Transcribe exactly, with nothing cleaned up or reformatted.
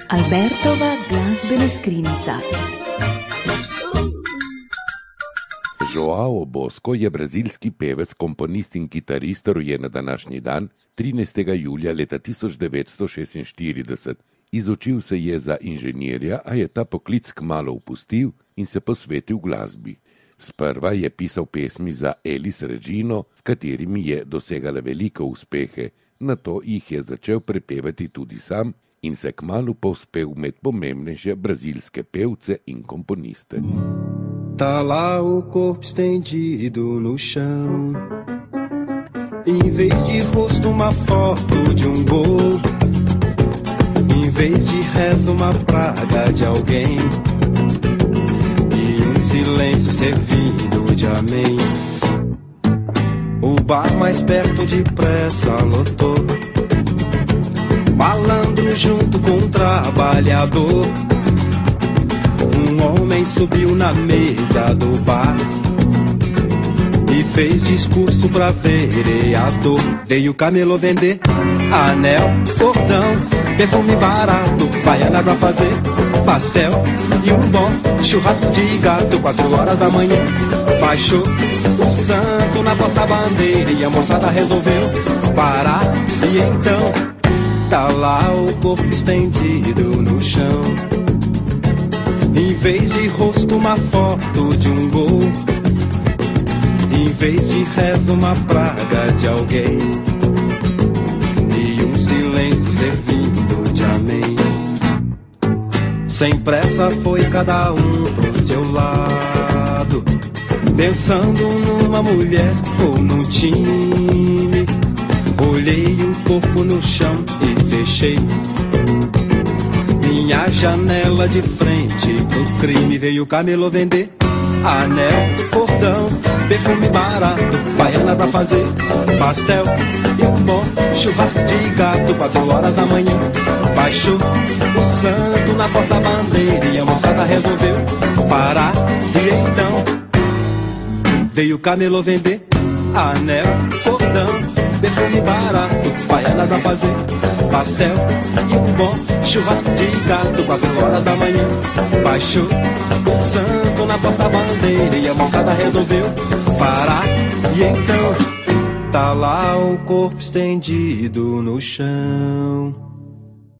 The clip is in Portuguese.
Albertova glazbena skrinjica. Joao Bosco je brazilski pevec, komponist in kitarist, rojen na današnji dan, trinajstega julija leta tisoč devetsto šestinštirideset. Izučil se je za inženirja, a je ta poklic kmalu opustil in se posvetil glasbi. Sprva je pisal pesmi za Elis Regino, s katerimi je dosegala velike uspehe, nato jih je začel prepevati tudi sam in se kmalu povzpel med pomembnejše brazilske pevce in komponiste. Tá lá o corpo estendido no chão. Em vez de rosto uma foto de um gol. Em vez de reza uma praga de alguém. E um silêncio servindo de amém. O bar mais perto depressa lotou. Malandro junto com um trabalhador. Um homem subiu na mesa do bar e fez discurso pra vereador. Veio camelô vender anel, cordão, perfume barato, baiana pra fazer pastel e um bom churrasco de gato. Quatro horas da manhã baixou o santo na porta-bandeira e a moçada resolveu parar. E então tá lá o corpo estendido no chão. Em vez de rosto uma foto de um gol. Em vez de reza uma praga de alguém. E um silêncio servindo de amém. Sem pressa foi cada um pro seu lado, pensando numa mulher ou num time. Olhei o corpo no chão e fechei minha janela de frente pro crime. Veio o camelô vender anel, cordão, perfume barato, baiana pra fazer pastel e um bom churrasco de gato. Quatro horas da manhã baixou o santo na porta-bandeira e a moçada resolveu parar. E então veio o camelô vender anel, cordão, perfume barato, baiana pra fazer pastel e um bom churrasco de gato. Quatro horas da manhã baixou o santo na porta-bandeira e a moçada resolveu parar. E então tá lá o corpo estendido no chão.